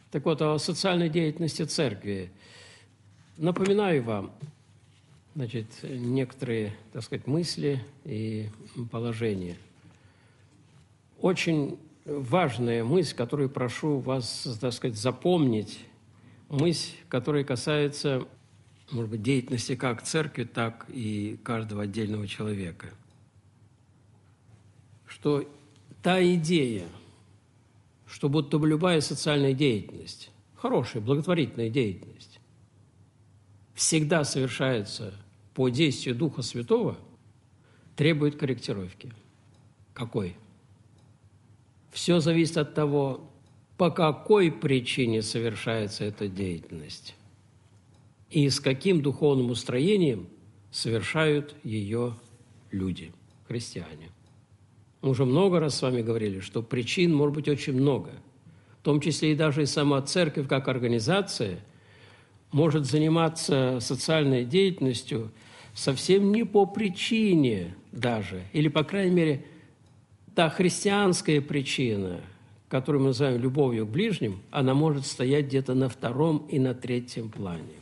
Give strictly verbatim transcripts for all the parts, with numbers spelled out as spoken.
Так вот, о социальной деятельности церкви. Напоминаю вам, значит, некоторые, так сказать, мысли и положения. Очень важная мысль, которую прошу вас, так сказать, запомнить, мысль, которая касается, может быть, деятельности как церкви, так и каждого отдельного человека. Что та идея, что будто бы любая социальная деятельность, хорошая, благотворительная деятельность, всегда совершается по действию Духа Святого, требует корректировки. Какой? Все зависит от того, по какой причине совершается эта деятельность и с каким духовным устроением совершают ее люди, христиане. Мы уже много раз с вами говорили, что причин может быть очень много, в том числе и даже и сама церковь как организация может заниматься социальной деятельностью совсем не по причине даже, или, по крайней мере, та христианская причина, которую мы называем любовью к ближним, она может стоять где-то на втором и на третьем плане.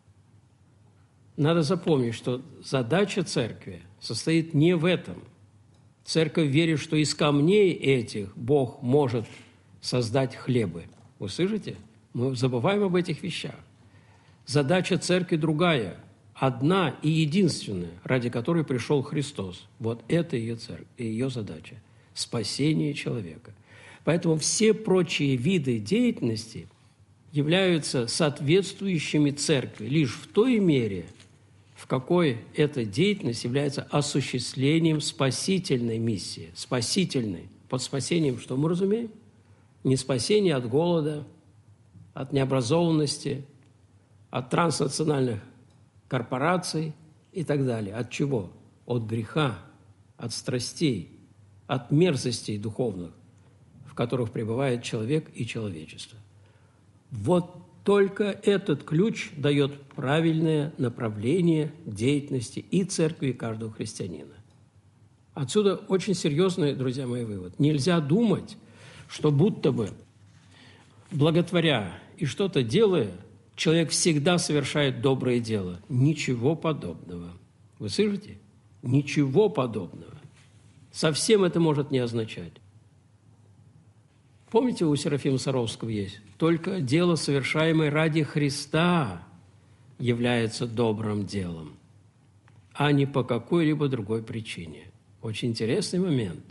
Надо запомнить, что задача церкви состоит не в этом. Церковь верит, что из камней этих Бог может создать хлебы. Вы слышите? Мы забываем об этих вещах. Задача церкви другая, одна и единственная, ради которой пришел Христос. Вот это ее церковь, ее задача – спасение человека. Поэтому все прочие виды деятельности являются соответствующими церкви лишь в той мере, в какой эта деятельность является осуществлением спасительной миссии. Спасительной. Под спасением что мы разумеем? Не спасение от голода, от необразованности, от транснациональных корпораций и так далее. От чего? От греха, от страстей, от мерзостей духовных, в которых пребывает человек и человечество. Вот только этот ключ дает правильное направление деятельности и церкви, и каждого христианина. Отсюда очень серьезный, друзья мои, вывод. Нельзя думать, что будто бы благотворя и что-то делая, человек всегда совершает доброе дело. Ничего подобного. Вы слышите? Ничего подобного. Совсем это может не означать. Помните, у Серафима Саровского есть? Только дело, совершаемое ради Христа, является добрым делом, а не по какой-либо другой причине. Очень интересный момент.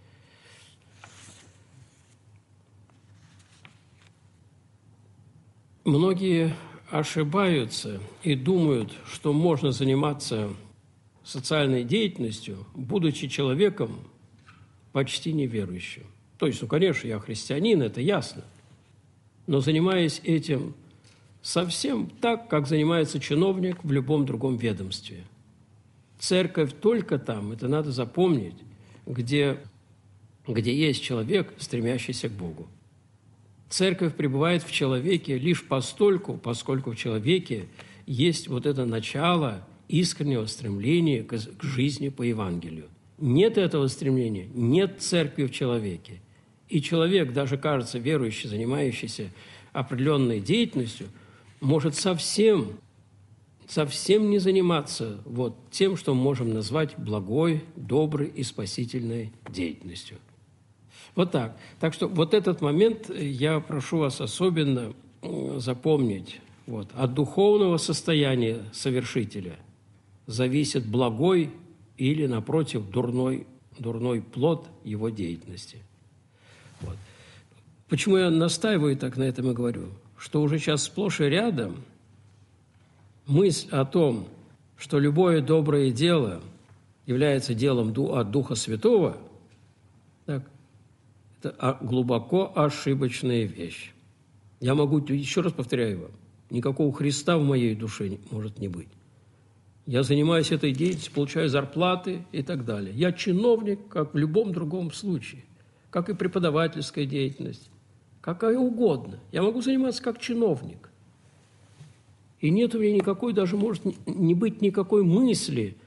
Многие ошибаются и думают, что можно заниматься социальной деятельностью, будучи человеком почти неверующим. То есть, ну, конечно, я христианин, это ясно, но занимаясь этим совсем так, как занимается чиновник в любом другом ведомстве. Церковь только там, это надо запомнить, где, где есть человек, стремящийся к Богу. Церковь пребывает в человеке лишь постольку, поскольку в человеке есть вот это начало искреннего стремления к, к жизни по Евангелию. Нет этого стремления, нет церкви в человеке. И человек, даже, кажется, верующий, занимающийся определенной деятельностью, может совсем, совсем не заниматься вот тем, что мы можем назвать благой, доброй и спасительной деятельностью. Вот так. Так что вот этот момент я прошу вас особенно запомнить. Вот. От духовного состояния совершителя зависит благой или, напротив, дурной, дурной плод его деятельности. Вот. Почему я настаиваю так на этом и говорю? Что уже сейчас сплошь и рядом мысль о том, что любое доброе дело является делом от Духа Святого, так, это глубоко ошибочная вещь. Я могу, еще раз повторяю вам, никакого Христа в моей душе может не быть. Я занимаюсь этой деятельностью, получаю зарплаты и так далее. Я чиновник, как в любом другом случае, как и преподавательская деятельность, какая угодно. Я могу заниматься как чиновник. И нет у меня никакой, даже может не быть никакой мысли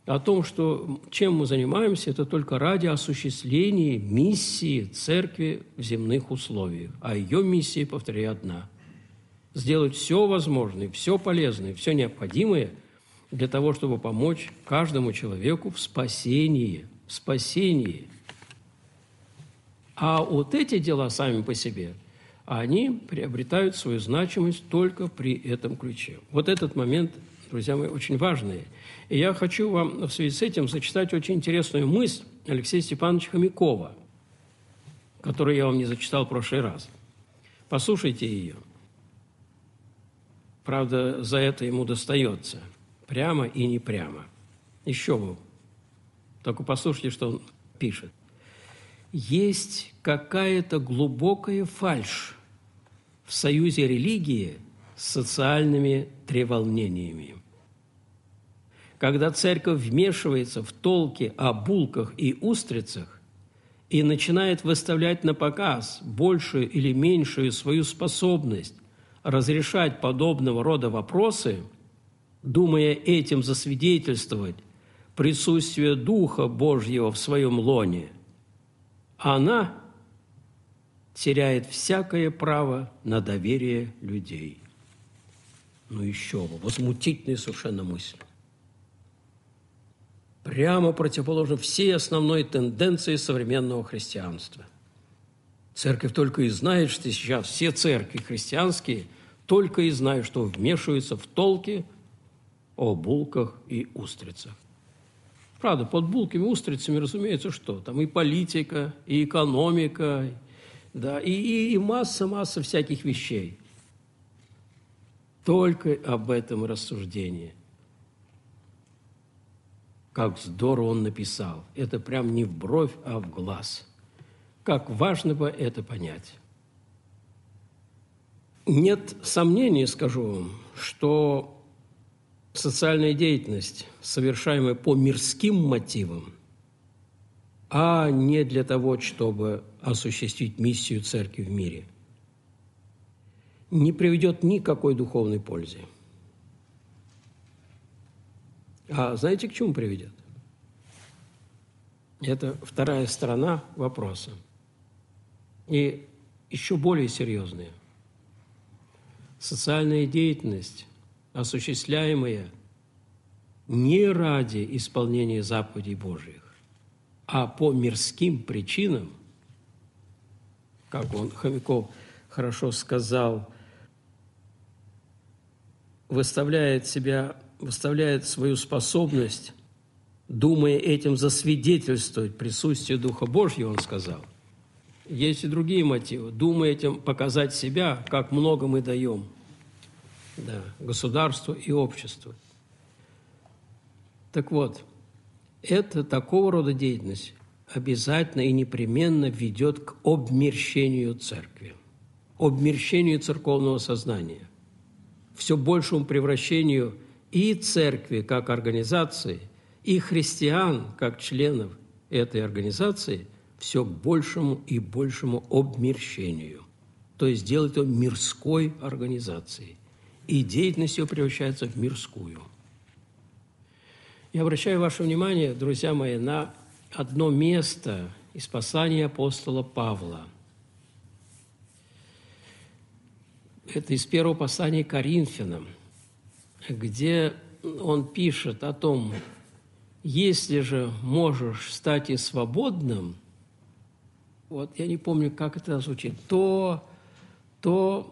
о том, что чем мы занимаемся, это только ради осуществления миссии церкви в земных условиях. А ее миссия, повторяю, одна – сделать все возможное, все полезное, все необходимое для того, чтобы помочь каждому человеку в спасении, в спасении. А вот эти дела сами по себе, они приобретают свою значимость только при этом ключе. Вот этот момент, друзья мои, очень важный. И я хочу вам в связи с этим зачитать очень интересную мысль Алексея Степановича Хомякова, которую я вам не зачитал в прошлый раз. Послушайте ее. Правда, за это ему достается. Прямо и не прямо. Еще бы. Только послушайте, что он пишет. Есть какая-то глубокая фальшь в союзе религии с социальными треволнениями. Когда церковь вмешивается в толки о булках и устрицах и начинает выставлять на показ большую или меньшую свою способность разрешать подобного рода вопросы, думая этим засвидетельствовать присутствие Духа Божьего в своем лоне, она теряет всякое право на доверие людей. Ну еще бы, возмутительная совершенно мысль. Прямо противоположно всей основной тенденции современного христианства. Церковь только и знает, что сейчас все церкви христианские только и знают, что вмешиваются в толки о булках и устрицах. Правда, под булками и устрицами, разумеется, что? Там и политика, и экономика, да, и, и, и масса-масса всяких вещей. Только об этом рассуждение. Как здорово он написал. Это прям не в бровь, а в глаз. Как важно бы это понять. Нет сомнений, скажу вам, что социальная деятельность, совершаемая по мирским мотивам, а не для того, чтобы осуществить миссию церкви в мире, не приведет ни к какой духовной пользе. А знаете, к чему приведет? Это вторая сторона вопроса. И еще более серьезная. Социальная деятельность, осуществляемая не ради исполнения заповедей Божьих, а по мирским причинам, как он, Хомяков, хорошо сказал, выставляет себя, выставляет свою способность, думая этим засвидетельствовать присутствие Духа Божьего, он сказал. Есть и другие мотивы. Думая этим показать себя, как много мы даем, да, государству и обществу. Так вот, это такого рода деятельность обязательно и непременно ведет к обмерщению церкви, обмерщению церковного сознания, все большему превращению и церкви как организации, и христиан как членов этой организации все к большему и большему обмерщению. То есть делать ее мирской организацией. И деятельность ее превращается в мирскую. Я обращаю ваше внимание, друзья мои, на одно место из послания апостола Павла. Это из первого послания к Коринфянам, где он пишет о том, если же можешь стать и свободным, вот я не помню, как это звучит, то, то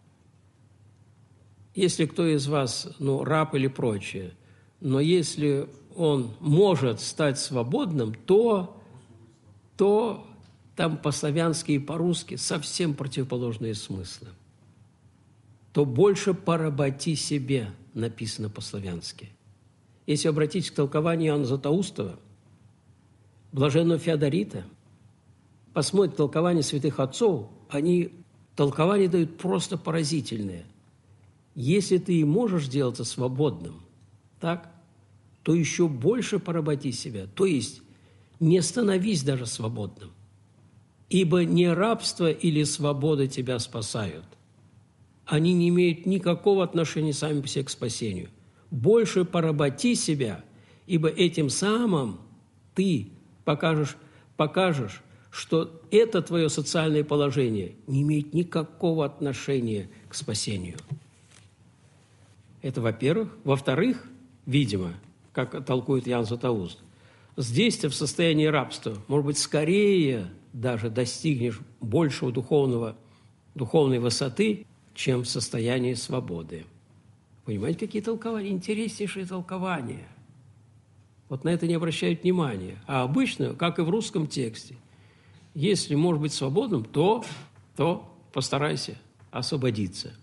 если кто из вас, ну, раб или прочее, но если он может стать свободным, то, то там по-славянски и по-русски совсем противоположные смыслы. То больше поработи себе, написано по-славянски. Если обратитесь к толкованию Иоанна Златоустова, блаженного Феодорита, посмотрите толкование святых отцов, они толкования дают просто поразительные. Если ты и можешь сделаться свободным, так, то еще больше поработи себя. То есть не становись даже свободным, ибо не рабство или свобода тебя спасают. Они не имеют никакого отношения сами по себе к спасению. Больше поработи себя ибо этим самым ты покажешь, покажешь, что это твое социальное положение не имеет никакого отношения к спасению. Это во-первых. Во-вторых, видимо, как толкует Ян Златоуст, здесь ты в состоянии рабства, может быть, скорее даже достигнешь большего духовного, духовной высоты, чем в состоянии свободы. Понимаете, какие толкования? Интереснейшие толкования. Вот на это не обращают внимания. А обычно, как и в русском тексте, если можешь быть свободным, то, то постарайся освободиться.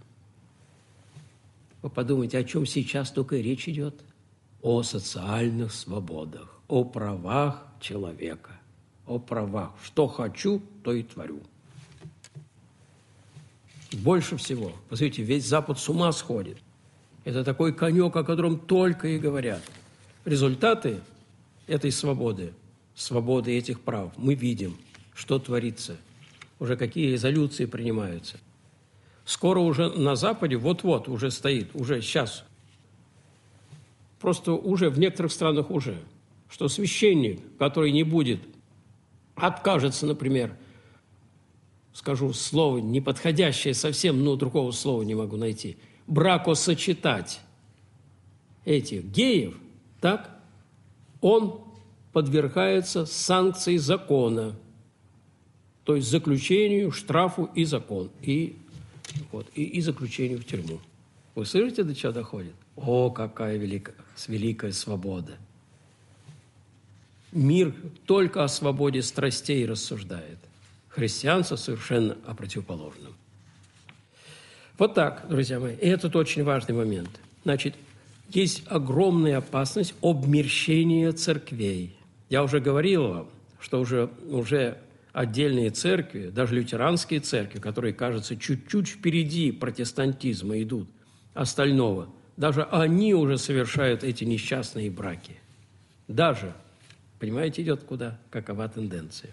Вы подумайте, о чем сейчас только и речь идет? О социальных свободах, о правах человека, о правах. Что хочу, то и творю. Больше всего, посмотрите, весь Запад с ума сходит. Это такой конек, о котором только и говорят. Результаты этой свободы, свободы этих прав, мы видим, что творится, уже какие резолюции принимаются. Скоро уже на Западе, вот-вот уже стоит, уже сейчас, просто уже в некоторых странах уже, что священник, который не будет, откажется, например, скажу слово неподходящее совсем, но другого слова не могу найти, бракосочетать этих геев, так, он подвергается санкции закона, то есть заключению, штрафу и закон, и, вот, и, и заключению в тюрьму. Вы слышите, до чего доходит? О, какая великая, великая свобода! Мир только о свободе страстей рассуждает. Христианство совершенно о противоположном. Вот так, друзья мои, и этот очень важный момент. Значит, есть огромная опасность обмерщения церквей. Я уже говорил вам, что уже, уже отдельные церкви, даже лютеранские церкви, которые, кажется, чуть-чуть впереди протестантизма идут, остального, даже они уже совершают эти несчастные браки. Даже, понимаете, идет куда? Какова тенденция.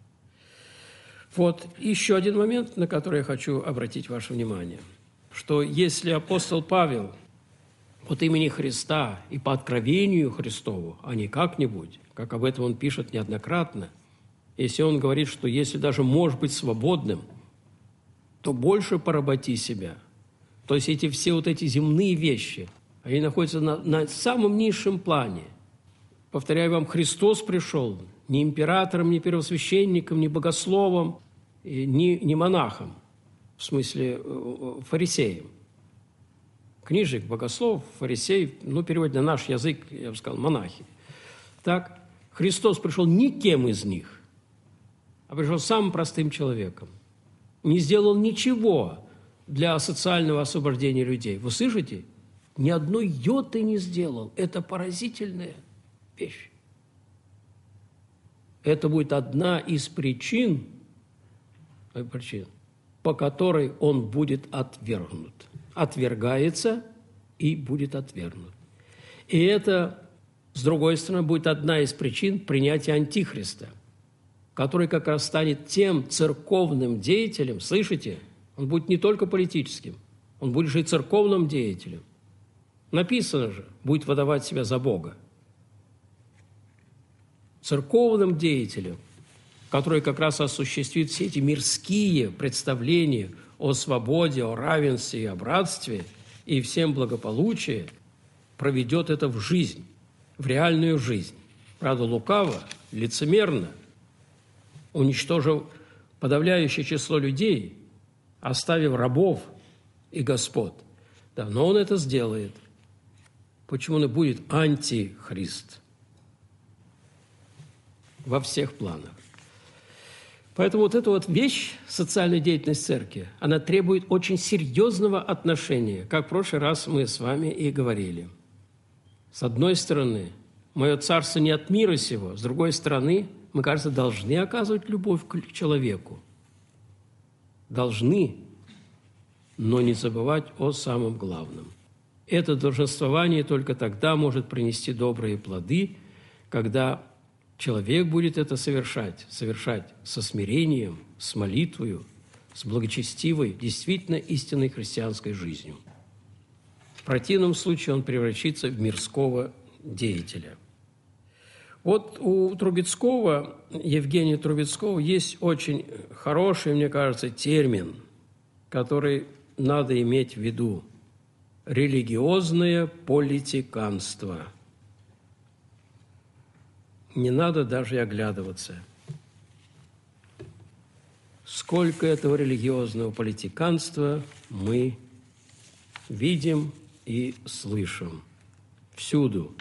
Вот еще один момент, на который я хочу обратить ваше внимание, что если апостол Павел от имени Христа и по откровению Христову, а не как-нибудь, как об этом он пишет неоднократно, если он говорит, что если даже можешь быть свободным, то больше поработи себя. То есть эти все вот эти земные вещи, они находятся на, на самом низшем плане. Повторяю вам, Христос пришел ни императором, ни первосвященником, ни богословом, ни, ни монахом, в смысле фарисеем. Книжник, богослов, фарисей, ну, переводя на наш язык, я бы сказал, монахи. Так, Христос пришел никем из них, а пришел самым простым человеком. Не сделал ничего для социального освобождения людей. Вы слышите? Ни одной йоты не сделал. Это поразительная вещь. Это будет одна из причин, причин, по которой он будет отвергнут. Отвергается и будет отвергнут. И это, с другой стороны, будет одна из причин принятия Антихриста, который как раз станет тем церковным деятелем, слышите, он будет не только политическим, он будет же и церковным деятелем. Написано же, будет выдавать себя за Бога. Церковным деятелем, который как раз осуществит все эти мирские представления о свободе, о равенстве и о братстве и всем благополучии, проведет это в жизнь, в реальную жизнь. Правда, лукаво, лицемерно, уничтожив подавляющее число людей, оставив рабов и господ. Да, но он это сделает. Почему он и будет антихрист во всех планах. Поэтому вот эта вот вещь, социальная деятельность церкви, она требует очень серьезного отношения, как в прошлый раз мы с вами и говорили. С одной стороны, мое царство не от мира сего, с другой стороны, мы, кажется, должны оказывать любовь к человеку. Должны, но не забывать о самом главном. Это долженствование только тогда может принести добрые плоды, когда человек будет это совершать, совершать со смирением, с молитвою, с благочестивой, действительно истинной христианской жизнью. В противном случае он превратится в мирского деятеля. Вот у Трубецкого, Евгения Трубецкого, есть очень хороший, мне кажется, термин, который надо иметь в виду. Религиозное политиканство. Не надо даже и оглядываться. Сколько этого религиозного политиканства мы видим и слышим. Всюду.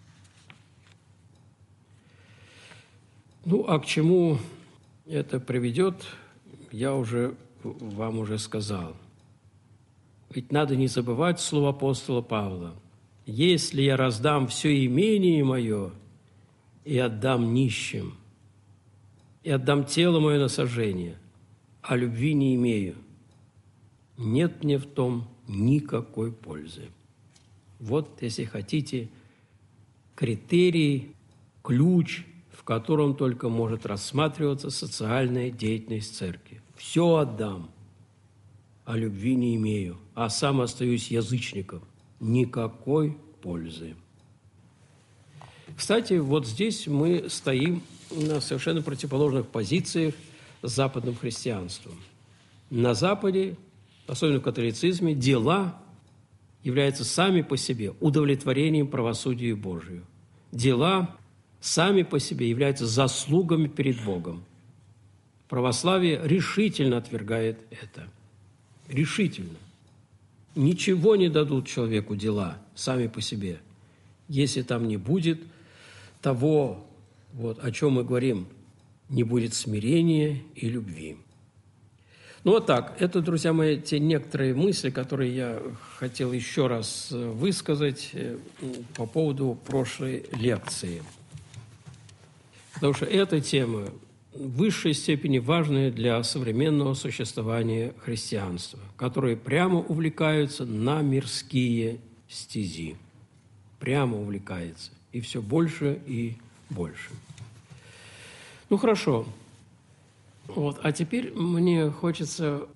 Ну, а к чему это приведет, я уже вам уже сказал. Ведь надо не забывать слово апостола Павла. «Если я раздам все имение мое и отдам нищим, и отдам тело мое на сожжение, а любви не имею, нет мне в том никакой пользы». Вот, если хотите, критерий, ключ, в котором только может рассматриваться социальная деятельность церкви. «Все отдам, а любви не имею, а сам остаюсь язычником. Никакой пользы». Кстати, вот здесь мы стоим на совершенно противоположных позициях с западным христианством. На Западе, особенно в католицизме, дела являются сами по себе удовлетворением правосудию Божию. Дела сами по себе являются заслугами перед Богом. Православие решительно отвергает это. Решительно. Ничего не дадут человеку дела сами по себе, если там не будет того, вот, о чем мы говорим, не будет смирения и любви. Ну вот так, это, друзья мои, те некоторые мысли, которые я хотел еще раз высказать по поводу прошлой лекции. Потому что эта тема в высшей степени важная для современного существования христианства, которые прямо увлекаются на мирские стези. Прямо увлекается. И все больше и больше. Ну, хорошо. Вот. А теперь мне хочется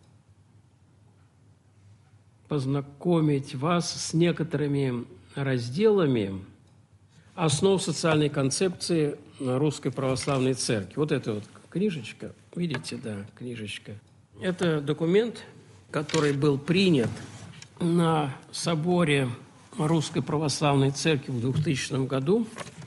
познакомить вас с некоторыми разделами основ социальной концепции Русской Православной Церкви. Вот эта вот книжечка, видите, да, книжечка. Это документ, который был принят на соборе Русской Православной Церкви в двухтысячном году,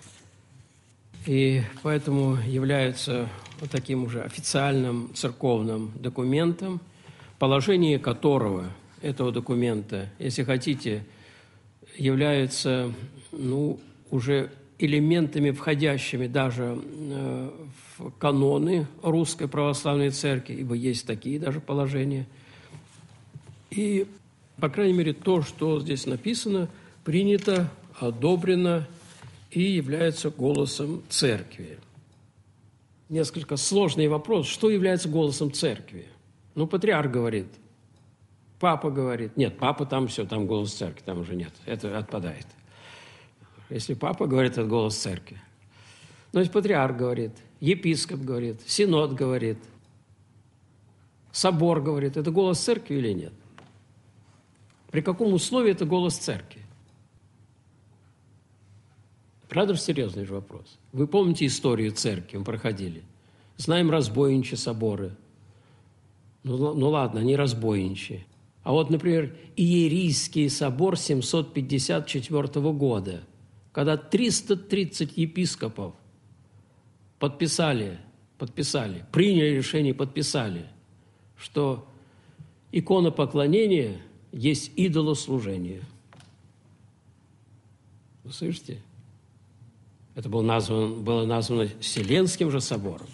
и поэтому является вот таким уже официальным церковным документом, положение которого, этого документа, если хотите, является, ну, уже элементами, входящими даже в каноны Русской Православной Церкви, ибо есть такие даже положения. И, по крайней мере, то, что здесь написано, принято, одобрено и является голосом Церкви. Несколько сложный вопрос. Что является голосом Церкви? Ну, патриарх говорит, папа говорит. Нет, папа там все, там голос Церкви, там уже нет. Это отпадает. Если папа говорит, это голос Церкви. Но если патриарх говорит, епископ говорит, синод говорит, собор говорит, это голос Церкви или нет? При каком условии это голос Церкви? Правда, серьезный же вопрос. Вы помните историю Церкви, мы проходили. Знаем разбойничьи соборы. Ну, ну ладно, они разбойничьи. А вот, например, Иерийский собор семьсот пятьдесят четвёртого года, когда триста тридцать епископов подписали, подписали, приняли решение, подписали, что иконопоклонение есть идолослужение. Вы слышите? Это было названо, было названо Вселенским же собором.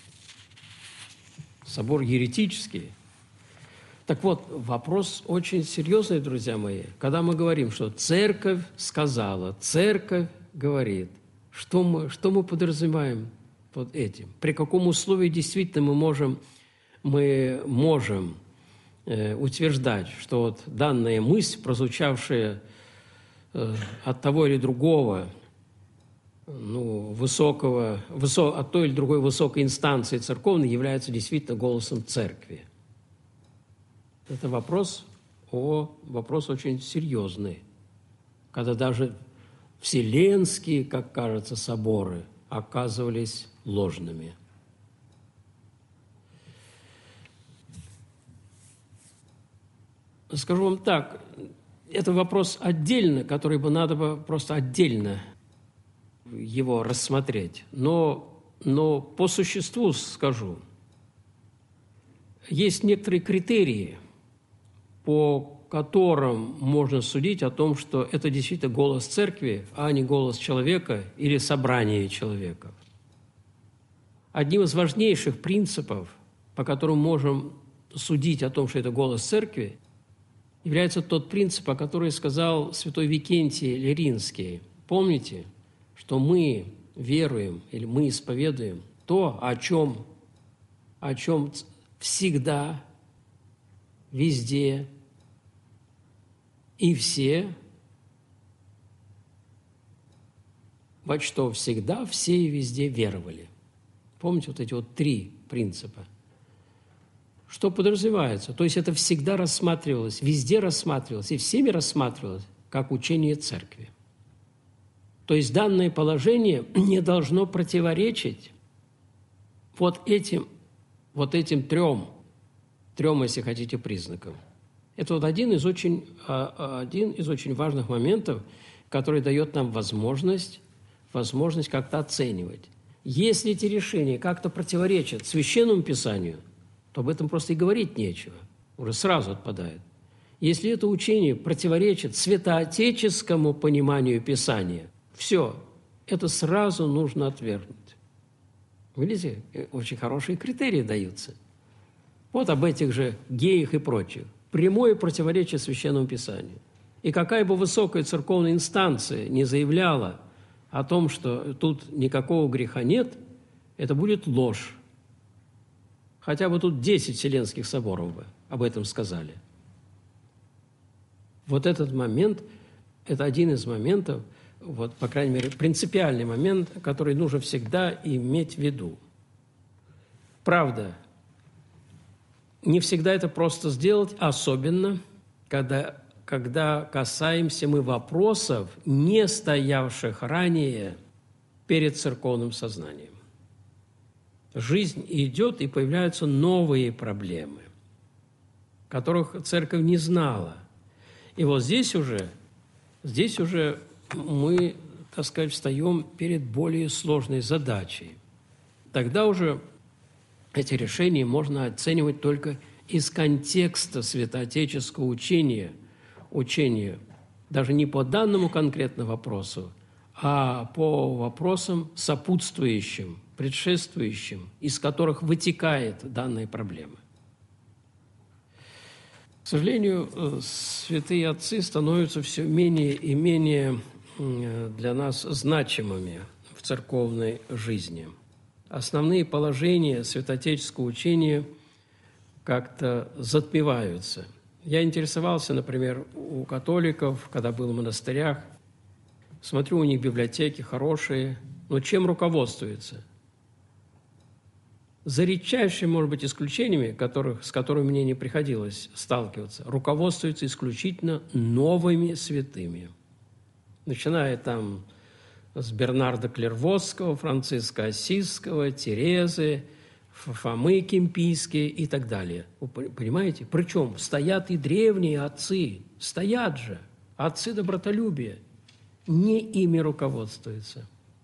Собор еретический. Так вот, вопрос очень серьезный, друзья мои. Когда мы говорим, что церковь сказала, церковь говорит, что мы, что мы подразумеваем под этим? При каком условии действительно мы можем, мы можем э, утверждать, что вот данная мысль, прозвучавшая э, от того или другого, ну, высокого, высо, от той или другой высокой инстанции церковной, является действительно голосом церкви. Это вопрос, о, вопрос очень серьезный, когда даже вселенские, как кажется, соборы оказывались ложными. Скажу вам так, это вопрос отдельно, который бы надо бы просто отдельно его рассмотреть. Но, но по существу скажу, есть некоторые критерии, по которым можно судить о том, что это действительно голос церкви, а не голос человека или собрания человека. Одним из важнейших принципов, по которым можем судить о том, что это голос церкви, является тот принцип, о котором сказал святой Викентий Лиринский. Помните, что мы веруем или мы исповедуем то, о чем, о чем всегда, везде и все, во что всегда, все и везде веровали. Помните вот эти вот три принципа? Что подразумевается? То есть это всегда рассматривалось, везде рассматривалось и всеми рассматривалось как учение церкви. То есть данное положение не должно противоречить вот этим, вот этим трем, трем, если хотите, признакам. Это вот один из очень, один из очень важных моментов, который дает нам возможность, возможность как-то оценивать. Если эти решения как-то противоречат Священному Писанию, то об этом просто и говорить нечего, уже сразу отпадает. Если это учение противоречит святоотеческому пониманию Писания, все, это сразу нужно отвергнуть. Видите, очень хорошие критерии даются. Вот об этих же геях и прочих. Прямое противоречие Священному Писанию. И какая бы высокая церковная инстанция не заявляла о том, что тут никакого греха нет, это будет ложь. Хотя бы тут десять Вселенских соборов бы об этом сказали. Вот этот момент, это один из моментов, вот, по крайней мере, принципиальный момент, который нужно всегда иметь в виду. Правда, не всегда это просто сделать, особенно, когда, когда касаемся мы вопросов, не стоявших ранее перед церковным сознанием. Жизнь идет, и появляются новые проблемы, которых церковь не знала. И вот здесь уже, здесь уже мы, так сказать, встаем перед более сложной задачей. Тогда уже эти решения можно оценивать только из контекста святоотеческого учения, учения даже не по данному конкретному вопросу, а по вопросам сопутствующим, предшествующим, из которых вытекает данная проблема. К сожалению, святые отцы становятся все менее и менее для нас значимыми в церковной жизни. Основные положения святоотеческого учения как-то затмеваются. Я интересовался, например, у католиков, когда был в монастырях, смотрю, у них библиотеки хорошие, но чем руководствуются? За редчайшими, может быть, исключениями, которых, с которыми мне не приходилось сталкиваться, руководствуются исключительно новыми святыми. Начиная там с Бернарда Клервосского, Франциска Ассизского, Терезы, Фомы Кемпийские и так далее. Вы понимаете? Причем стоят и древние отцы, стоят же, отцы добротолюбия, не ими руководствуются.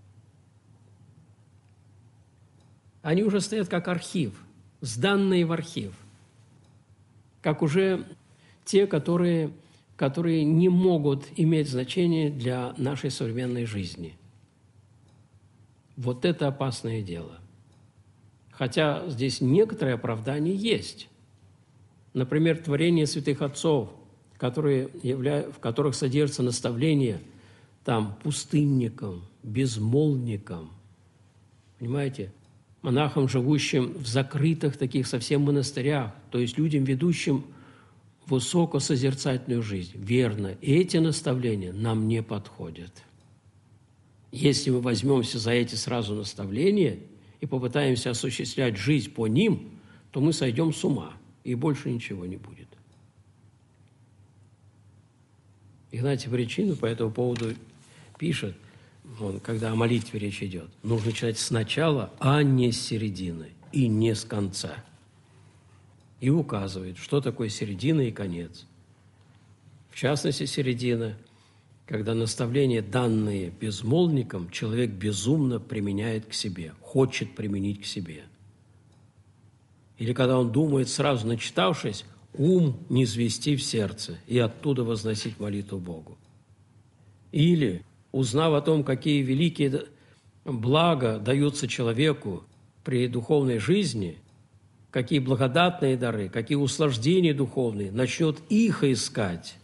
Они уже стоят как архив, сданные в архив, как уже те, которые, которые не могут иметь значения для нашей современной жизни. Вот это опасное дело. Хотя здесь некоторые оправдания есть. Например, творения святых отцов, которые явля... в которых содержится наставление там пустынникам, безмолвникам, понимаете, монахам, живущим в закрытых таких совсем монастырях, то есть людям, ведущим высокосозерцательную жизнь. Верно, эти наставления нам не подходят. Если мы возьмемся за эти сразу наставления и попытаемся осуществлять жизнь по ним, то мы сойдем с ума, и больше ничего не будет. Игнатий Пречинов по этому поводу пишет: вон, когда о молитве речь идет, нужно читать сначала, а не с середины и не с конца. И указывает, что такое середина и конец. В частности, середина, когда наставления, данные безмолвникам, человек безумно применяет к себе, хочет применить к себе. Или когда он думает, сразу начитавшись, ум не звести в сердце и оттуда возносить молитву Богу. Или, узнав о том, какие великие блага даются человеку при духовной жизни, какие благодатные дары, какие услаждения духовные, начнет их искать.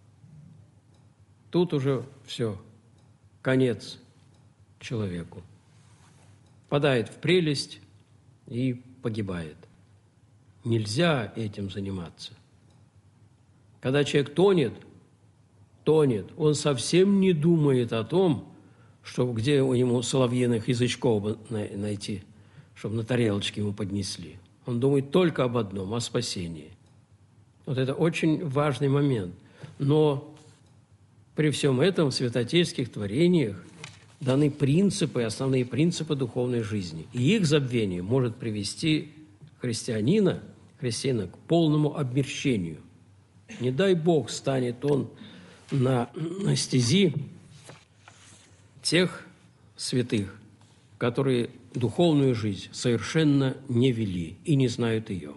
Тут уже все, конец человеку. Падает в прелесть и погибает. Нельзя этим заниматься. Когда человек тонет, тонет, он совсем не думает о том, что где у него соловьиных язычков найти, чтобы на тарелочке ему поднесли. Он думает только об одном, о спасении. Вот это очень важный момент. Но при всем этом в святоотеческих творениях даны принципы, основные принципы духовной жизни. И их забвение может привести христианина, христианина к полному обмерщению. Не дай Бог, станет он на, на стези тех святых, которые духовную жизнь совершенно не вели и не знают ее.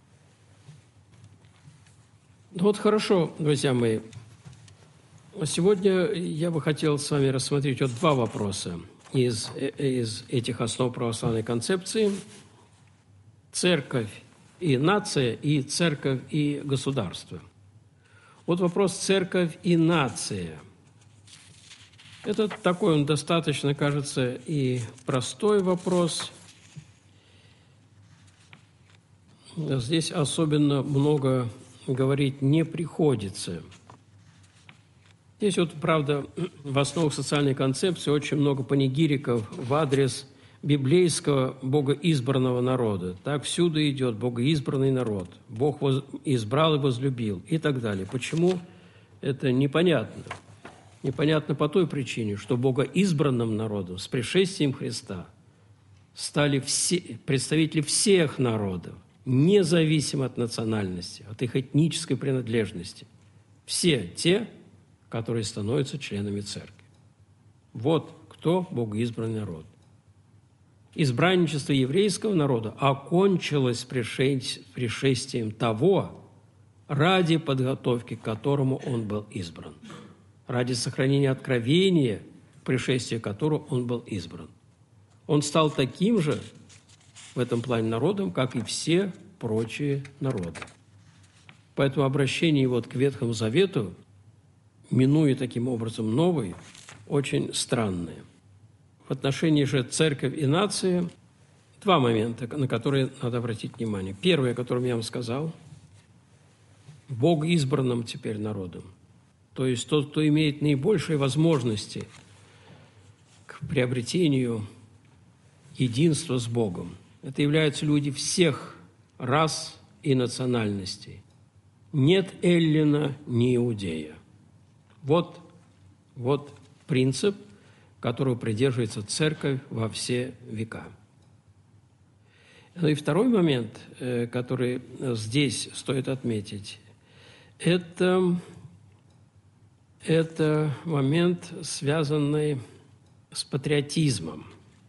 Ну вот хорошо, друзья мои. Сегодня я бы хотел с вами рассмотреть вот два вопроса из, из этих основ православной концепции. Церковь и нация, и церковь и государство. Вот вопрос церковь и нация. Это такой он достаточно, кажется, и простой вопрос. Здесь особенно много говорить не приходится. Здесь вот, правда, в основах социальной концепции очень много панигириков в адрес библейского богоизбранного народа. Так всюду идет богоизбранный народ. Бог избрал и возлюбил и так далее. Почему? Это непонятно. Непонятно по той причине, что богоизбранным народом с пришествием Христа стали все, представители всех народов, независимо от национальности, от их этнической принадлежности. Все те, которые становятся членами церкви. Вот кто богоизбранный народ. Избранничество еврейского народа окончилось пришествием того, ради подготовки к которому он был избран, ради сохранения откровения, пришествия которого он был избран. Он стал таким же в этом плане народом, как и все прочие народы. Поэтому обращение вот к Ветхому Завету, минуя таким образом новый, очень странное. В отношении же церковь и нации два момента, на которые надо обратить внимание. Первое, о котором я вам сказал, Бог избранным теперь народом. То есть тот, кто имеет наибольшие возможности к приобретению единства с Богом. Это являются люди всех рас и национальностей. Нет эллина, ни иудея. Вот, вот принцип, которого придерживается церковь во все века. Ну и второй момент, который здесь стоит отметить, это, это момент, связанный с патриотизмом.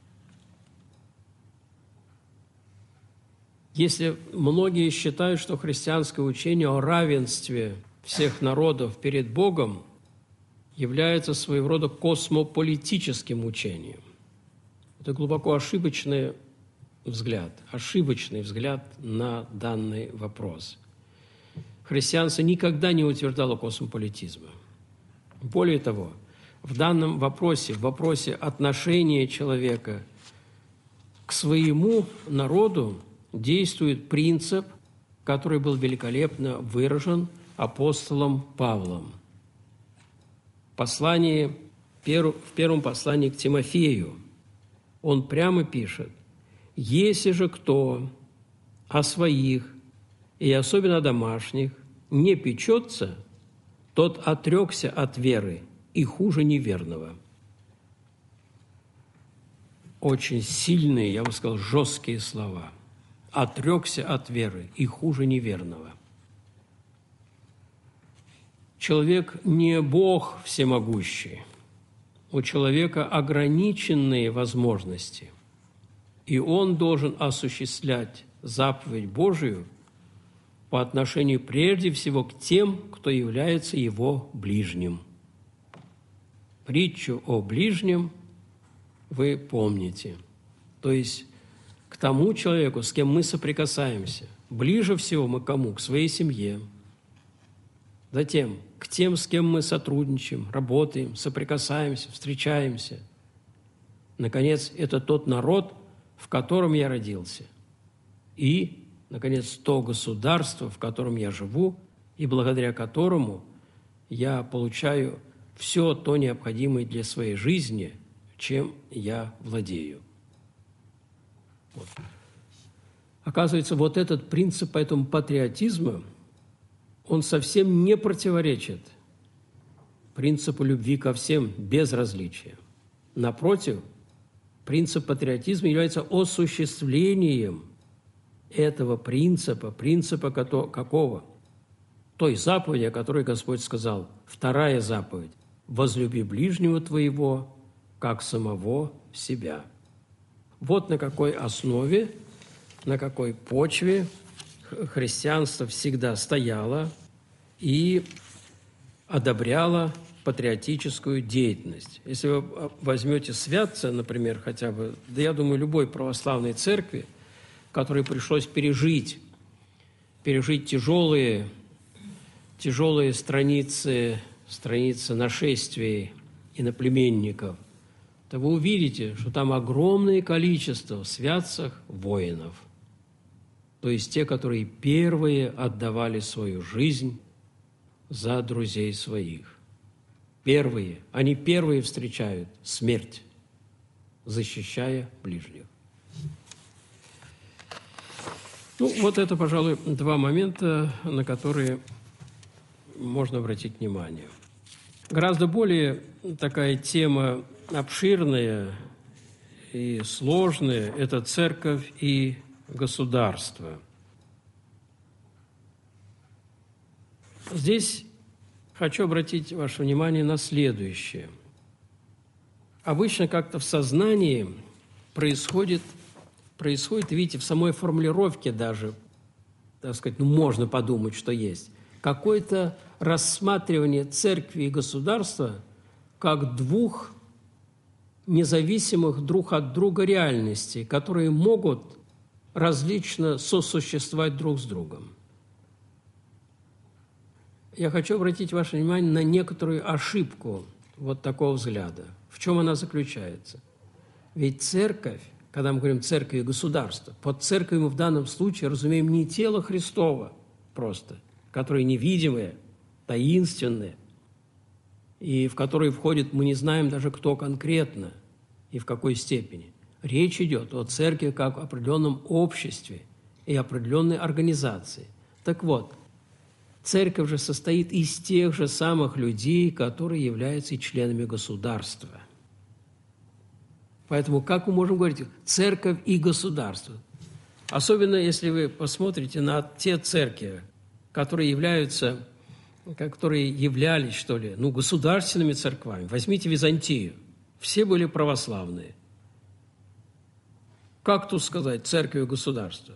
Если многие считают, что христианское учение о равенстве всех народов перед Богом является своего рода космополитическим учением. Это глубоко ошибочный взгляд, ошибочный взгляд на данный вопрос. Христианство никогда не утверждало космополитизма. Более того, в данном вопросе, в вопросе отношения человека к своему народу действует принцип, который был великолепно выражен апостолом Павлом. В послании, в первом послании к Тимофею он прямо пишет: «Если же кто о своих, и особенно о домашних, не печется, тот отрекся от веры и хуже неверного». очень сильные, я бы сказал, жесткие слова. «Отрекся от веры и хуже неверного». Человек не Бог всемогущий. У человека ограниченные возможности, и он должен осуществлять заповедь Божию по отношению прежде всего к тем, кто является его ближним. Притчу о ближнем вы помните. То есть к тому человеку, с кем мы соприкасаемся. Ближе всего мы к кому? К своей семье. Затем к тем, с кем мы сотрудничаем, работаем, соприкасаемся, встречаемся. Наконец, это тот народ, в котором я родился. И, наконец, то государство, в котором я живу, и благодаря которому я получаю все то необходимое для своей жизни, чем я владею. Вот. Оказывается, вот этот принцип поэтому патриотизма, он совсем не противоречит принципу любви ко всем без различия. Напротив, принцип патриотизма является осуществлением этого принципа, принципа какого? Той заповеди, о которой Господь сказал. Вторая заповедь – «Возлюби ближнего твоего, как самого себя». Вот на какой основе, на какой почве христианство всегда стояло и одобряло патриотическую деятельность. Если вы возьмете святца, например, хотя бы, да я думаю, любой православной церкви, которой пришлось пережить, пережить тяжелые, тяжелые страницы, страницы нашествий иноплеменников, то вы увидите, что там огромное количество в святцах воинов, то есть те, которые первые отдавали свою жизнь за друзей своих. Первые, они первые встречают смерть, защищая ближних. Ну, вот это, пожалуй, два момента, на которые можно обратить внимание. Гораздо более такая тема обширная и сложная – это церковь и государство. Здесь хочу обратить ваше внимание на следующее. Обычно как-то в сознании происходит, происходит, видите, в самой формулировке даже, так сказать, ну, можно подумать, что есть, какое-то рассматривание церкви и государства как двух независимых друг от друга реальностей, которые могут различно сосуществовать друг с другом. Я хочу обратить ваше внимание на некоторую ошибку вот такого взгляда. В чем она заключается? Ведь церковь, когда мы говорим церковь и государство, под церковью мы в данном случае разумеем не тело Христово просто, которое невидимое, таинственное, и в которое входит, мы не знаем даже, кто конкретно и в какой степени. Речь идет о церкви как о определенном обществе и определенной организации. Так вот, церковь же состоит из тех же самых людей, которые являются и членами государства. Поэтому как мы можем говорить «церковь и государство»? Особенно, если вы посмотрите на те церкви, которые являются, которые являлись, что ли, ну, государственными церквами. Возьмите Византию. Все были православные. Как тут сказать «церковь и государство»?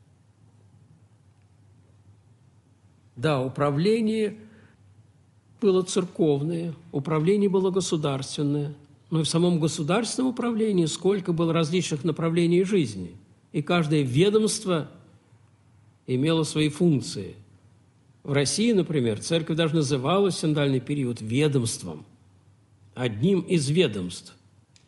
Да, управление было церковное, управление было государственное, но и в самом государственном управлении сколько было различных направлений жизни, и каждое ведомство имело свои функции. В России, например, церковь даже называлась в синодальный период ведомством, одним из ведомств.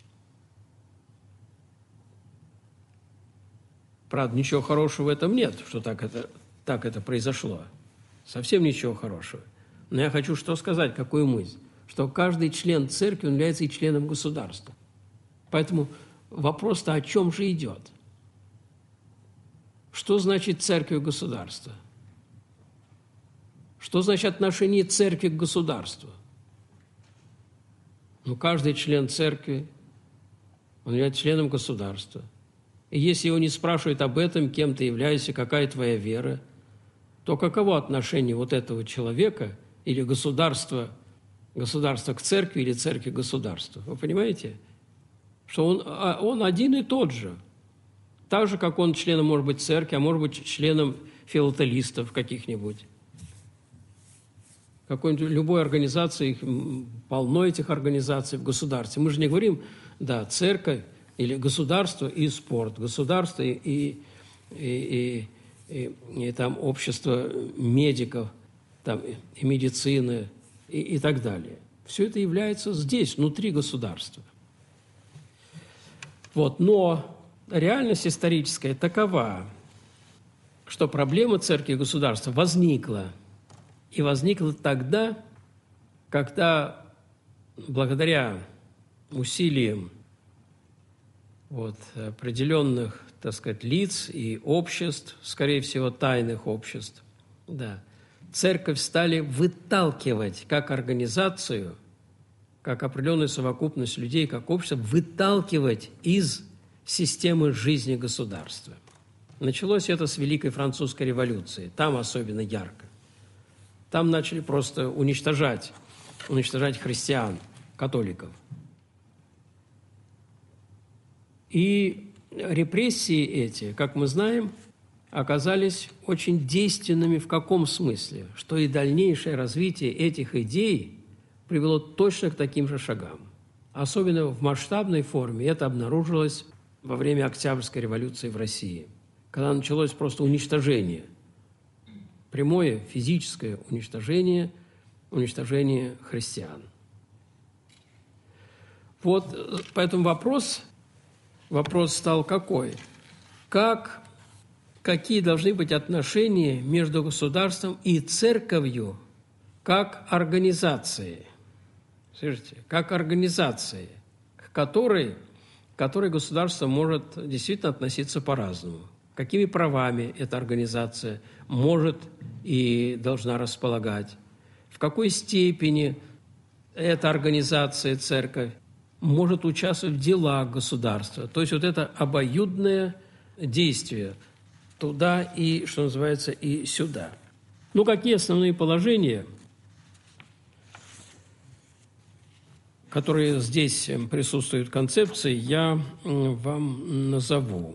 Правда, ничего хорошего в этом нет, что так это, так это произошло. Совсем ничего хорошего. Но я хочу что сказать, какую мысль, что каждый член церкви является и членом государства. Поэтому вопрос-то о чем же идет? Что значит церковь и государство? Что значит отношение церкви к государству? Ну, каждый член церкви Он является членом государства. И если его не спрашивают об этом, кем ты являешься, какая твоя вера, то каково отношение вот этого человека или государства, государства к церкви или церкви к государству? Вы понимаете? Что он, он один и тот же. Так же, как он членом, может быть, церкви, а может быть, членом филателистов каких-нибудь. Какой-нибудь, любой организации, их, полно этих организаций в государстве. Мы же не говорим, да, церковь или государство и спорт, государство и, и, и, и, и, и там общество медиков, там, и медицины и, и так далее. Все это является здесь, внутри государства. Вот, но реальность историческая такова, что проблема церкви и государства возникла. И возникла тогда, когда благодаря усилиям вот, определенных, так сказать, лиц и обществ, скорее всего, тайных обществ, да, церковь стали выталкивать как организацию, как определенную совокупность людей, как общество, выталкивать из системы жизни государства. Началось это с Великой Французской революции, там особенно ярко. Там начали просто уничтожать, уничтожать христиан, католиков. И репрессии эти, как мы знаем, оказались очень действенными в каком смысле? Что и дальнейшее развитие этих идей привело точно к таким же шагам. Особенно в масштабной форме это обнаружилось во время Октябрьской революции в России, когда началось просто уничтожение, прямое физическое уничтожение, уничтожение христиан. Вот поэтому вопрос, вопрос стал какой? Как, какие должны быть отношения между государством и церковью как организацией? Слышите? Как организацией, к которой, к которой государство может действительно относиться по-разному. Какими правами эта организация может и должна располагать, в какой степени эта организация, церковь, может участвовать в делах государства. То есть вот это обоюдное действие туда и, что называется, и сюда. Ну, какие основные положения, которые здесь присутствуют в концепции, я вам назову.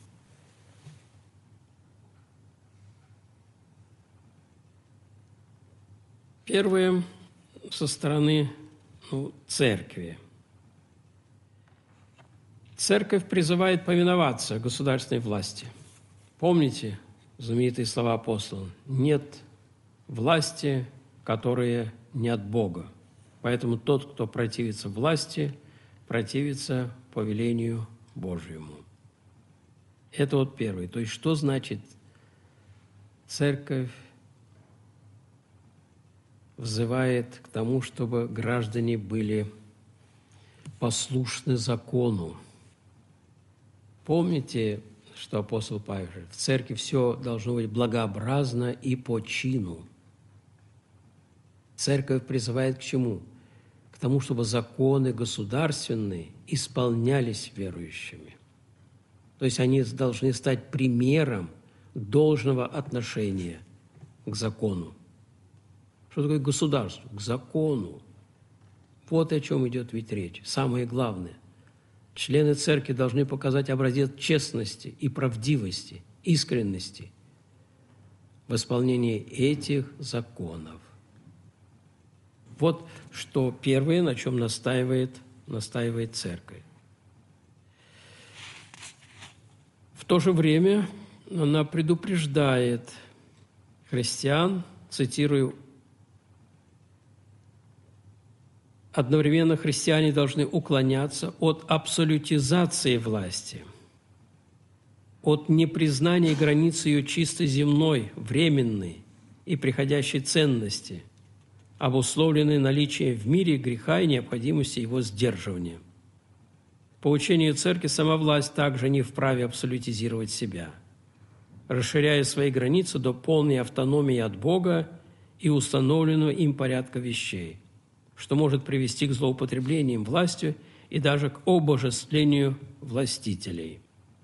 Первое со стороны ну, церкви. Церковь призывает повиноваться государственной власти. Помните знаменитые слова апостола? Нет власти, которая не от Бога. Поэтому тот, кто противится власти, противится повелению Божьему. Это вот первое. То есть что значит церковь взывает к тому, чтобы граждане были послушны закону. Помните, что апостол Павел говорит, в церкви все должно быть благообразно и по чину. Церковь призывает к чему? К тому, чтобы законы государственные исполнялись верующими. То есть они должны стать примером должного отношения к закону. Что такое государство? К закону. Вот о чем идет ведь речь. Самое главное. Члены церкви должны показать образец честности и правдивости, искренности в исполнении этих законов. Вот что первое, на чем настаивает, настаивает церковь. В то же время она предупреждает христиан, цитирую, одновременно христиане должны уклоняться от абсолютизации власти, от непризнания границ ее чисто земной, временной и приходящей ценности, обусловленной наличием в мире греха и необходимости его сдерживания. По учению Церкви, сама власть также не вправе абсолютизировать себя, расширяя свои границы до полной автономии от Бога и установленного им порядка вещей, что может привести к злоупотреблениям властью и даже к обожествлению властителей.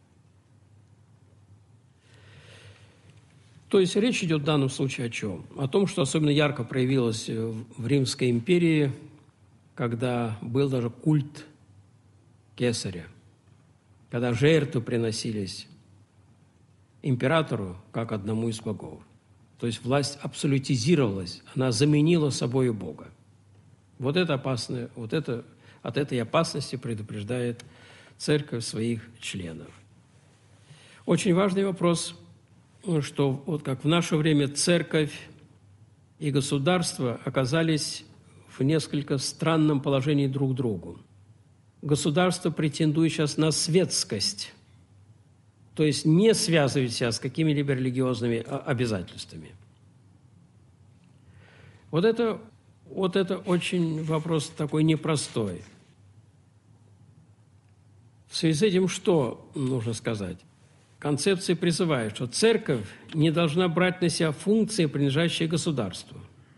То есть речь идет в данном случае о чем? О том, что особенно ярко проявилось в Римской империи, когда был даже культ кесаря, когда жертвы приносились императору как одному из богов. То есть власть абсолютизировалась, она заменила собой Бога. Вот это опасное, вот это, от этой опасности предупреждает церковь своих членов. Очень важный вопрос, что вот как в наше время церковь и государство оказались в несколько странном положении друг к другу. Государство претендует сейчас на светскость, то есть не связывает себя с какими-либо религиозными обязательствами. Вот это, вот это очень вопрос такой непростой. В связи с этим что нужно сказать? Концепция призывает, что церковь не должна брать на себя функции, принадлежащие государству.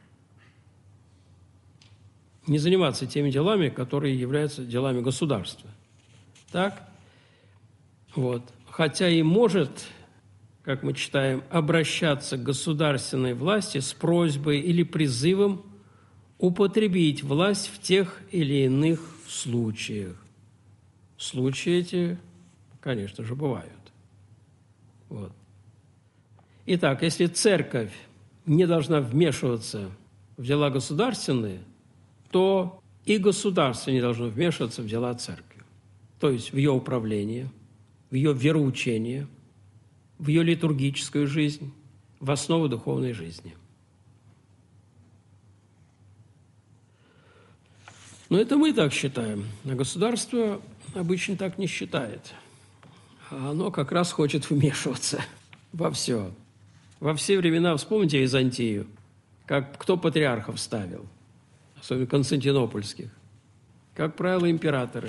Не заниматься теми делами, которые являются делами государства. Так? Вот. Хотя и может, как мы читаем, обращаться к государственной власти с просьбой или призывом употребить власть в тех или иных случаях. Случаи эти, конечно же, бывают. Вот. Итак, если церковь не должна вмешиваться в дела государственные, то и государство не должно вмешиваться в дела церкви, то есть в ее управление, в ее вероучение, в ее литургическую жизнь, в основу духовной жизни. Но это мы так считаем, а государство обычно так не считает. А оно как раз хочет вмешиваться во все. Во все времена, вспомните Византию, как кто патриархов ставил, особенно константинопольских. Как правило, императоры.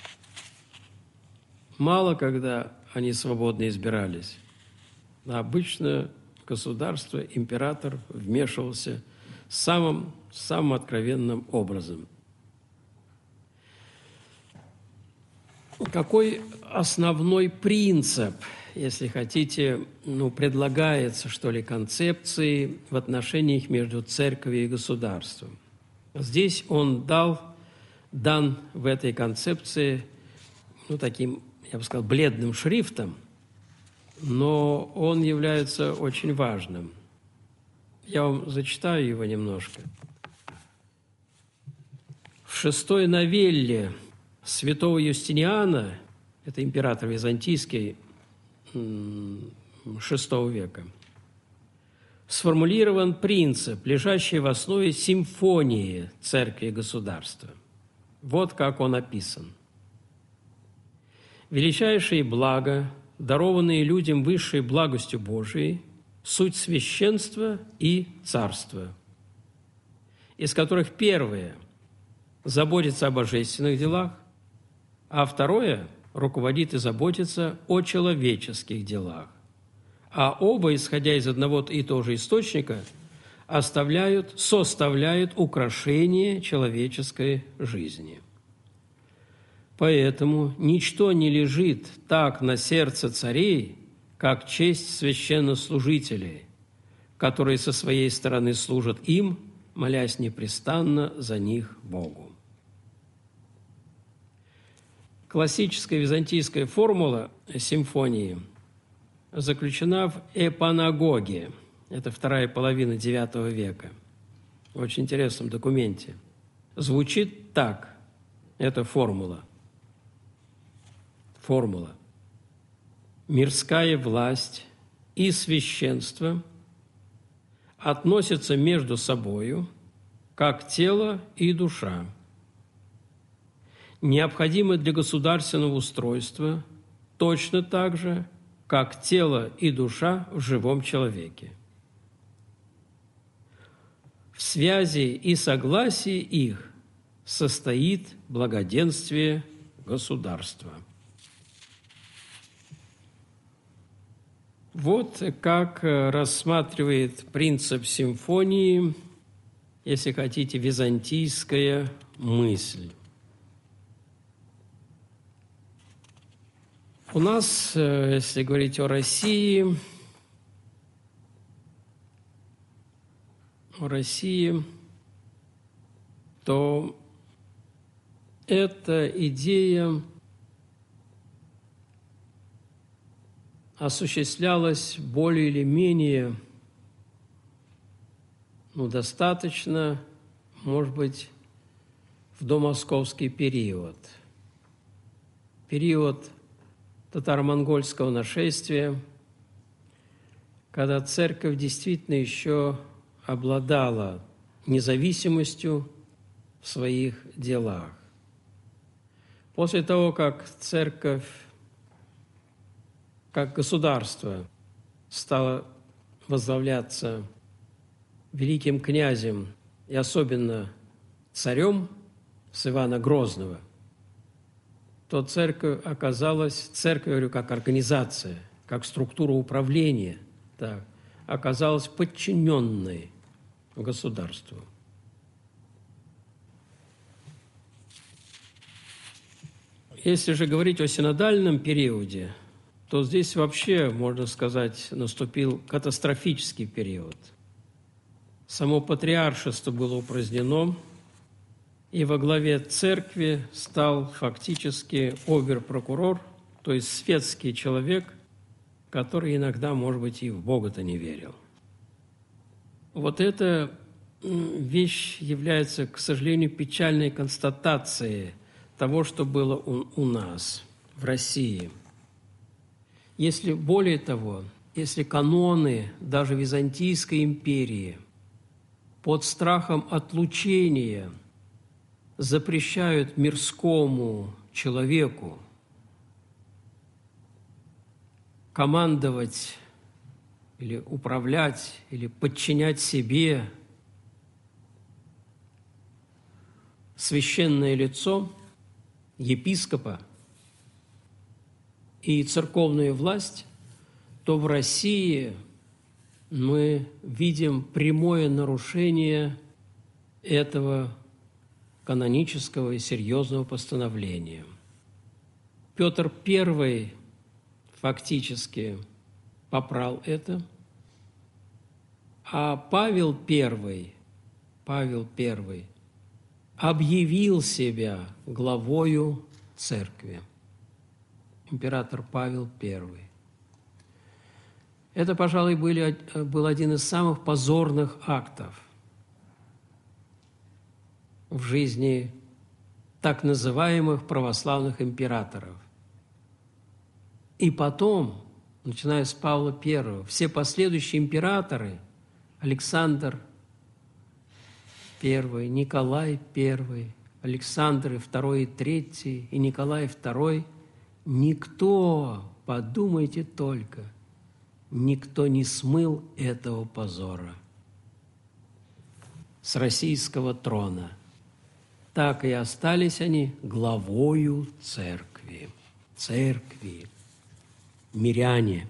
Мало когда они свободно избирались. А обычно государство, император вмешивался самым, самым откровенным образом. Какой основной принцип, если хотите, ну, предлагается, что ли, концепции в отношениях между церковью и государством? Здесь он дал, дан в этой концепции, ну, таким, я бы сказал, бледным шрифтом, но он является очень важным. Я вам зачитаю его немножко. В шестой новелле святого Юстиниана, это император византийский шестого века, сформулирован принцип, лежащий в основе симфонии церкви и государства. Вот как он описан. «Величайшие блага, дарованные людям высшей благостью Божией, суть священства и царства, из которых первое заботится о божественных делах, а второе руководит и заботится о человеческих делах. А оба, исходя из одного и того же источника, оставляют, составляют украшение человеческой жизни. Поэтому ничто не лежит так на сердце царей, как честь священнослужителей, которые со своей стороны служат им, молясь непрестанно за них Богу». Классическая византийская формула симфонии заключена в эпанагоге. Это вторая половина девятого века. В очень интересном документе. Звучит так, эта формула. Формула. Мирская власть и священство относятся между собою, как тело и душа, необходимы для государственного устройства точно так же, как тело и душа в живом человеке. В связи и согласии их состоит благоденствие государства. Вот как рассматривает принцип симфонии, если хотите, византийская мысль. У нас, если говорить о России, о России, то эта идея осуществлялась более или менее, ну, достаточно, может быть, в домосковский период. Период татаро-монгольского нашествия, когда церковь действительно еще обладала независимостью в своих делах. После того, как церковь, как государство, стало возглавляться великим князем и особенно царем с Ивана Грозного, то церковь оказалась, церковь, говорю, как организация, как структура управления, так, оказалась подчиненной государству. Если же говорить о синодальном периоде, то здесь вообще, можно сказать, наступил катастрофический период. Само патриаршество было упразднено, и во главе церкви стал фактически обер-прокурор, то есть светский человек, который иногда, может быть, и в Бога-то не верил. Вот эта вещь является, к сожалению, печальной констатацией того, что было у, у нас, в России. Если более того, если каноны даже Византийской империи под страхом отлучения запрещают мирскому человеку командовать или управлять, или подчинять себе священное лицо, епископа и церковную власть, то в России мы видим прямое нарушение этого канонического и серьезного постановления. Петр Первый фактически попрал это, а Павел Первый, Павел Первый объявил себя главою церкви. Император Павел Первый. Это, пожалуй, были, был один из самых позорных актов в жизни так называемых православных императоров. И потом, начиная с Павла Первого, все последующие императоры, Александр Первый, Николай Первый, Александр Второй и Третий и Николай Второй, никто, подумайте только, никто не смыл этого позора с российского трона. Так и остались они главою церкви. Церкви. Миряне.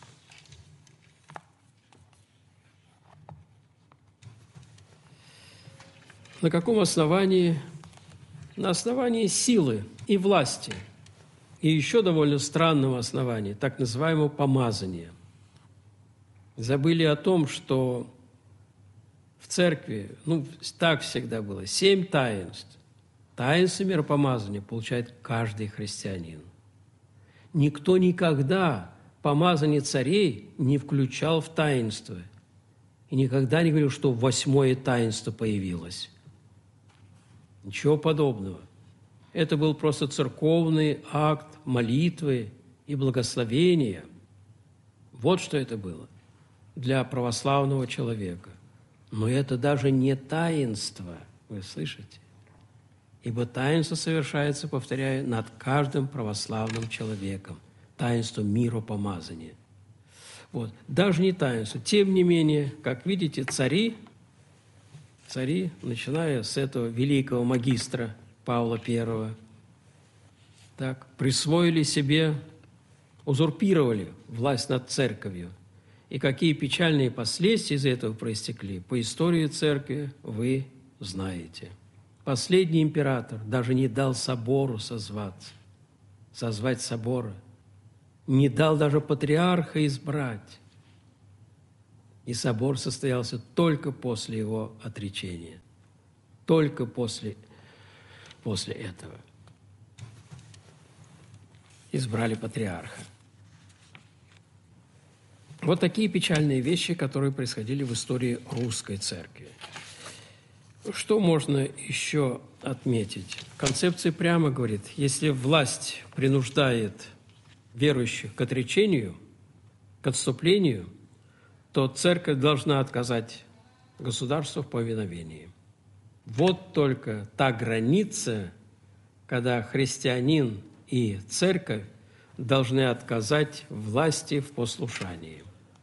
На каком основании? На основании силы и власти. И еще довольно странного основания, так называемого помазания. Забыли о том, что в церкви, ну, так всегда было, семь таинств. Таинство миропомазания получает каждый христианин. Никто никогда помазание царей не включал в таинство. И никогда не говорил, что восьмое таинство появилось. Ничего подобного. Это был просто церковный акт молитвы и благословения. Вот что это было для православного человека. Но это даже не таинство, вы слышите? Ибо таинство совершается, повторяю, над каждым православным человеком. Таинство миропомазания. Вот. Даже не таинство. Тем не менее, как видите, цари, цари, начиная с этого великого магистра Павла Первого, так, присвоили себе, узурпировали власть над церковью. И какие печальные последствия из этого проистекли, по истории церкви вы знаете. Последний император даже не дал собору созваться, созвать собора. не дал даже патриарха избрать. И собор состоялся только после его отречения. Только после, после этого избрали патриарха. Вот такие печальные вещи, которые происходили в истории русской церкви. Что можно еще отметить? Концепция прямо говорит, если власть принуждает верующих к отречению, к отступлению, то церковь должна отказать государству в повиновении. Вот только та граница, когда христианин и церковь должны отказать власти в послушании.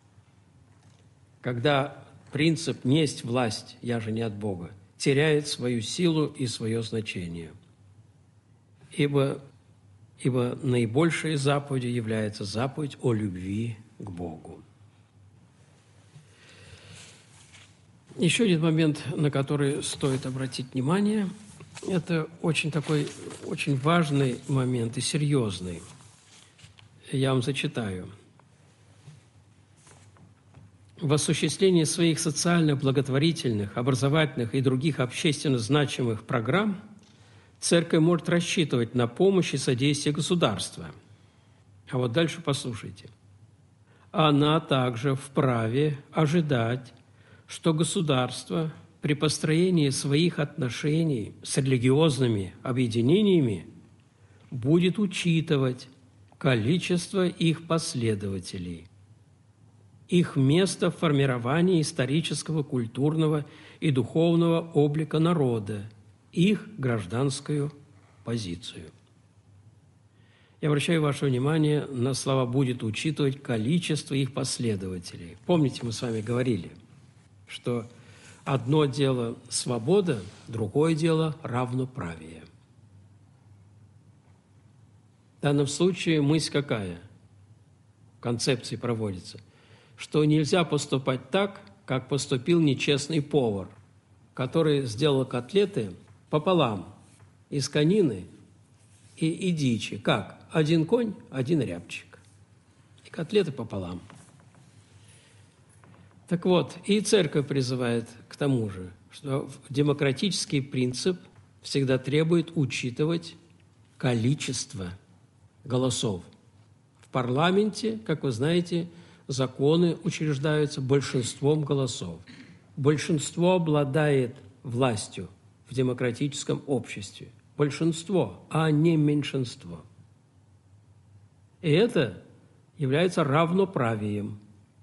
Когда принцип «несть власть, я же не от Бога» теряет свою силу и свое значение. Ибо, ибо наибольшей заповедью является заповедь о любви к Богу. Еще один момент, на который стоит обратить внимание, это очень такой, очень важный момент и серьезный. Я вам зачитаю. В осуществлении своих социально благотворительных, образовательных и других общественно значимых программ церковь может рассчитывать на помощь и содействие государства. А вот дальше послушайте. Она также вправе ожидать, что государство при построении своих отношений с религиозными объединениями будет учитывать количество их последователей, их место в формировании исторического, культурного и духовного облика народа, их гражданскую позицию. Я обращаю ваше внимание на слова «будет учитывать количество их последователей». Помните, мы с вами говорили, что одно дело свобода, другое дело равноправие. В данном случае мысль какая? В концепции проводится, что нельзя поступать так, как поступил нечестный повар, который сделал котлеты пополам из конины и, и дичи. Как? Один конь, один рябчик. И котлеты пополам. Так вот, и церковь призывает к тому же, что демократический принцип всегда требует учитывать количество голосов. В парламенте, как вы знаете, законы учреждаются большинством голосов. Большинство обладает властью в демократическом обществе. Большинство, а не меньшинство. И это является равноправием.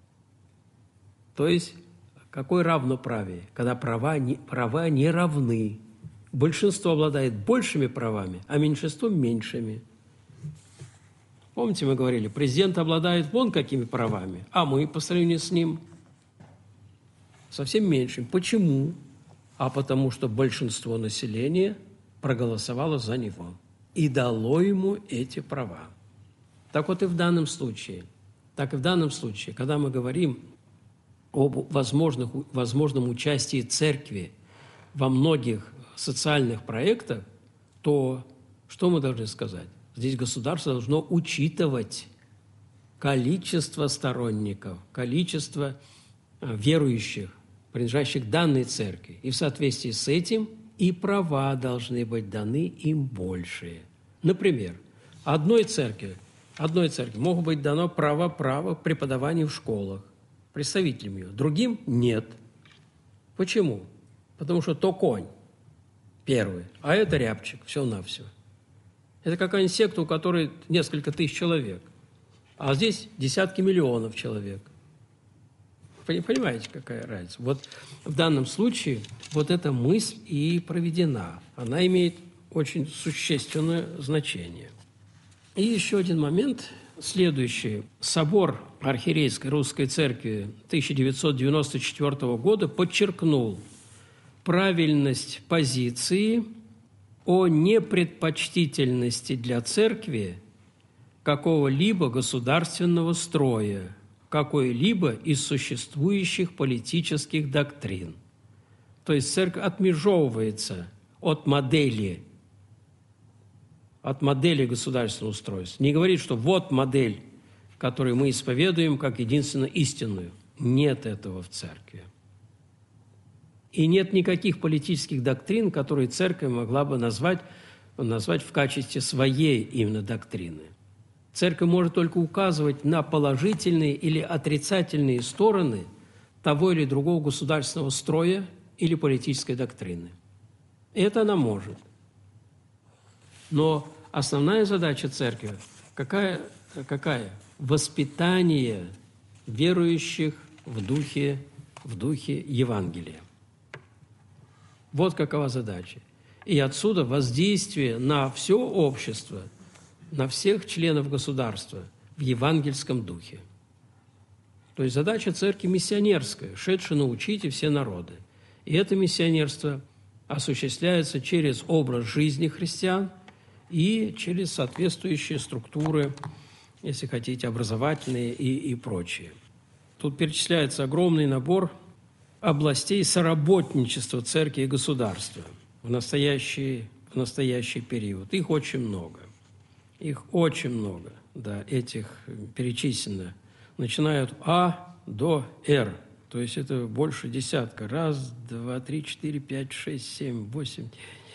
То есть, какое равноправие? Когда права не, права не равны. Большинство обладает большими правами, а меньшинство – меньшими. Помните, мы говорили, президент обладает вон какими правами, а мы по сравнению с ним совсем меньшим. Почему? А потому что большинство населения проголосовало за него и дало ему эти права. Так вот и в данном случае, так и в данном случае, когда мы говорим об возможных, возможном участии церкви во многих социальных проектах, то что мы должны сказать? Здесь государство должно учитывать количество сторонников, количество верующих, принадлежащих данной церкви. И в соответствии с этим и права должны быть даны им большие. Например, одной церкви, одной церкви могут быть дано право права преподавания в школах, представителям ее, другим нет. Почему? Потому что то конь первый, а это рябчик, все-навсего. Это какая-нибудь секта, у которой несколько тысяч человек, а здесь десятки миллионов человек. Понимаете, какая разница? Вот в данном случае вот эта мысль и проведена. Она имеет очень существенное значение. И еще один момент, следующий. Собор Архиерейской Русской Церкви тысяча девятьсот девяносто четвёртого года подчеркнул правильность позиции о непредпочтительности для церкви какого-либо государственного строя, какой-либо из существующих политических доктрин. То есть церковь отмежевывается от модели, от модели государственного устройства. Не говорит, что вот модель которую мы исповедуем как единственно истинную. Нет этого в церкви. И нет никаких политических доктрин, которые церковь могла бы назвать, назвать в качестве своей именно доктрины. Церковь может только указывать на положительные или отрицательные стороны того или другого государственного строя или политической доктрины. Это она может. Но основная задача церкви какая? какая? Воспитание верующих в духе, в духе Евангелия. Вот какова задача. И отсюда воздействие на все общество, на всех членов государства в евангельском духе. То есть задача церкви миссионерская, шедшая научите все народы. И это миссионерство осуществляется через образ жизни христиан и через соответствующие структуры, если хотите, образовательные и, и прочие. Тут перечисляется огромный набор областей соработничества церкви и государства в настоящий, в настоящий период. Их очень много. Их очень много, да, этих перечислено. Начиная от А до Р. То есть это больше десятка. Раз, два, три, четыре, пять, шесть, семь, восемь,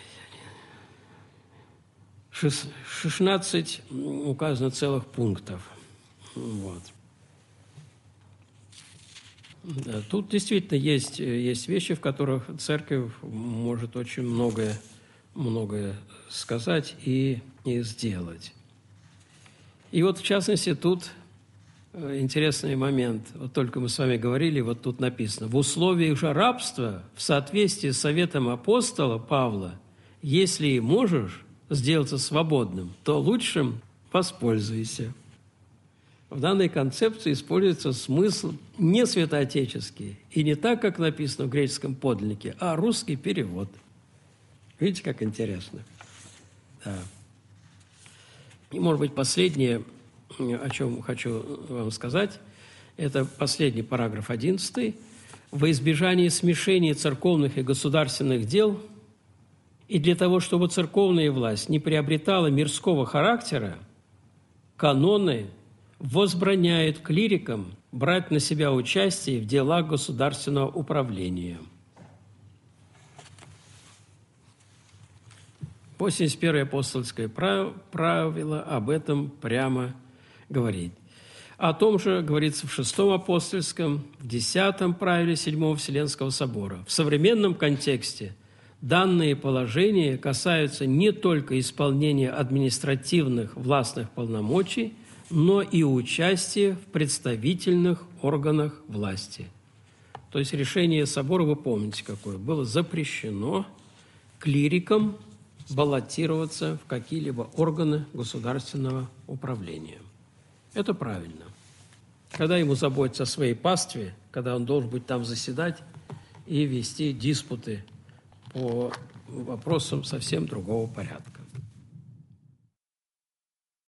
шестнадцать указано целых пунктов. Вот. Да, тут действительно есть, есть вещи, в которых церковь может очень многое, многое сказать и, и сделать. И вот, в частности, тут интересный момент. Вот только мы с вами говорили, вот тут написано. В условиях же рабства, в соответствии с советом апостола Павла, если можешь сделаться свободным, то лучшим воспользуйся. В данной концепции используется смысл не святоотеческий и не так, как написано в греческом подлиннике, а русский перевод. Видите, как интересно? Да. И, может быть, последнее, о чем хочу вам сказать, это последний параграф одиннадцатый. Во избежание смешения церковных и государственных дел и для того, чтобы церковная власть не приобретала мирского характера, каноны возбраняют клирикам брать на себя участие в делах государственного управления. восемьдесят первое апостольское правило об этом прямо говорит. О том же говорится в шестом апостольском, в десятом правиле седьмого Вселенского собора. В современном контексте данные положения касаются не только исполнения административных властных полномочий, но и участия в представительных органах власти. То есть решение собора, вы помните какое, было запрещено клирикам баллотироваться в какие-либо органы государственного управления. Это правильно. Когда ему заботиться о своей пастве, когда он должен быть там заседать и вести диспуты по вопросам совсем другого порядка.